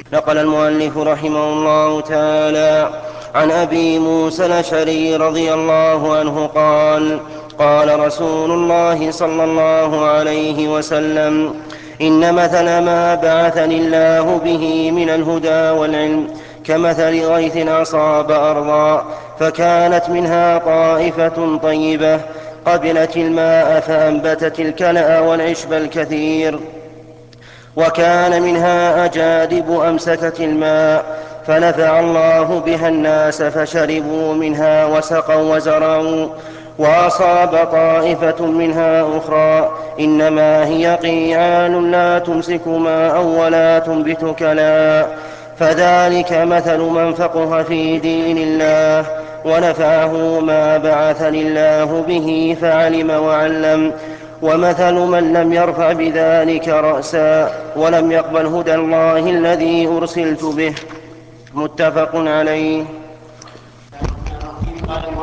نقل المؤلف رحمه الله تعالى عن أبي موسى الأشعري رضي الله عنه قال: قال رسول الله صلى الله عليه وسلم: إن مثل ما بعثني الله به من الهدى والعلم كمثل غيث أصاب أرضا فكانت منها طائفة طيبة قبلت الماء فأنبتت الكلأ والعشب الكثير، وكان منها أجادب أمسكت الماء فنفع الله بها الناس فشربوا منها وسقوا وزرعوا. وأصاب طائفة منها أخرى إنما هي قيعان لا تمسك ماء ولا تنبت كلاء، فذلك مثل من فقه في دين الله ونفعه ما بعثني الله به فعلم وعلم، ومثل من لم يرفع بذلك رأسا ولم يقبل هدى الله الذي أرسلت به. متفق عليه.